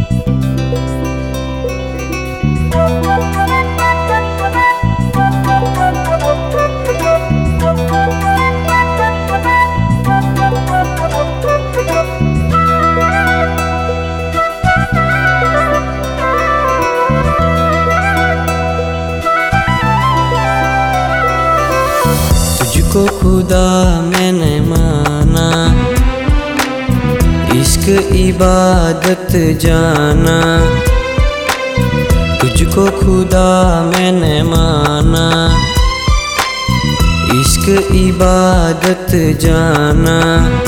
तुझको खुदा मैंने माना, इश्क इबादत जाना। तुझको खुदा मैंने माना, इश्क इबादत जाना।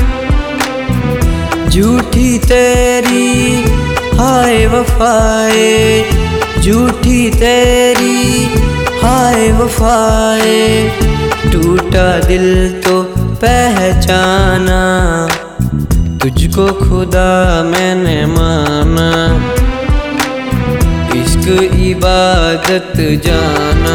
झूठी तेरी हाय वफाए, झूठी तेरी हाय वफाए। टूटा दिल तो पहचाना, तुझको खुदा मैंने माना, इश्क इबादत जाना।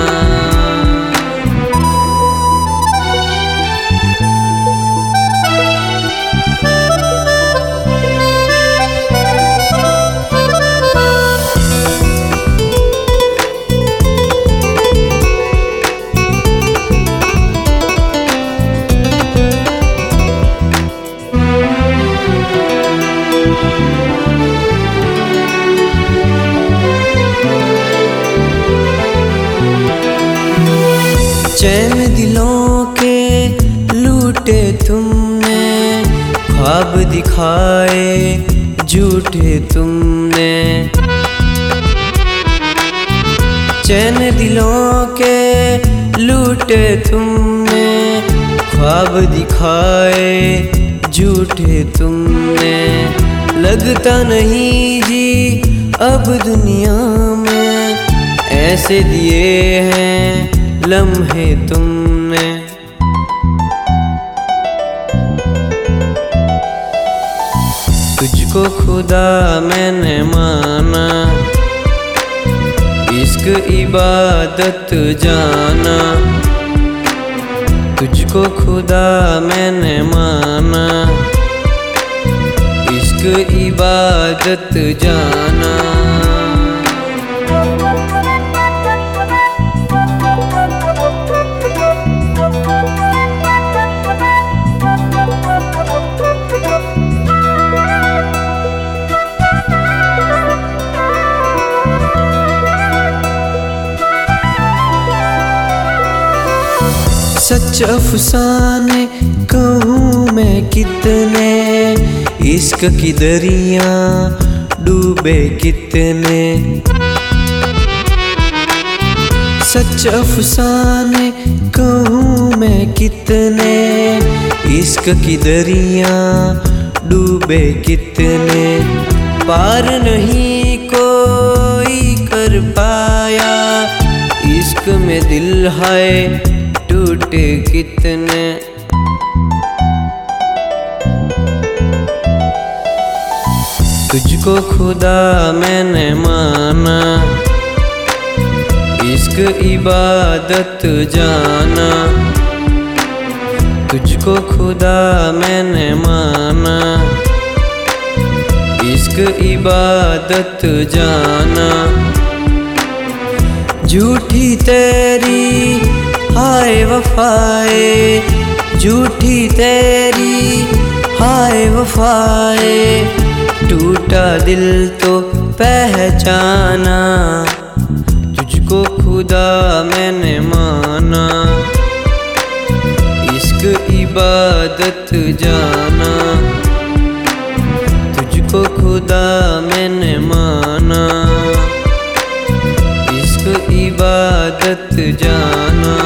चैन दिलों के लूटे तुमने, ख्वाब दिखाए झूठे तुमने। चैन दिलों के लूटे तुमने, ख्वाब दिखाए झूठे तुमने। लगता नहीं जी अब दुनिया में, ऐसे दिए हैं लम्हे तुमने। तुझको खुदा मैंने माना, इश्क इबादत जाना। तुझको खुदा मैंने माना, इश्क इबादत जाना। सच अफसाने कहूँ मैं कितने, इश्क की दरिया डूबे कितने। सच अफसाने कहूँ मैं कितने, इश्क की दरिया डूबे कितने। पार नहीं कोई कर पाया, इश्क में दिल है टूटे कितने। तुझको खुदा मैंने माना, इश्क इबादत जाना। तुझको खुदा मैंने माना, इश्क इबादत जाना। झूठी तेरी हाय वफाए, झूठी तेरी हाय वफाए। टूटा दिल तो पहचाना, तुझको खुदा मैंने माना, इश्क इबादत जाना। तुझको खुदा मैंने माना, इश्क इबादत जाना।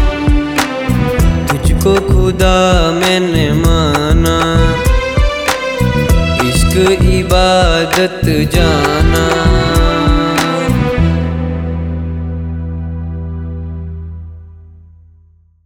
तुझको खुदा मैंने माना, इश्क इबादत जाना।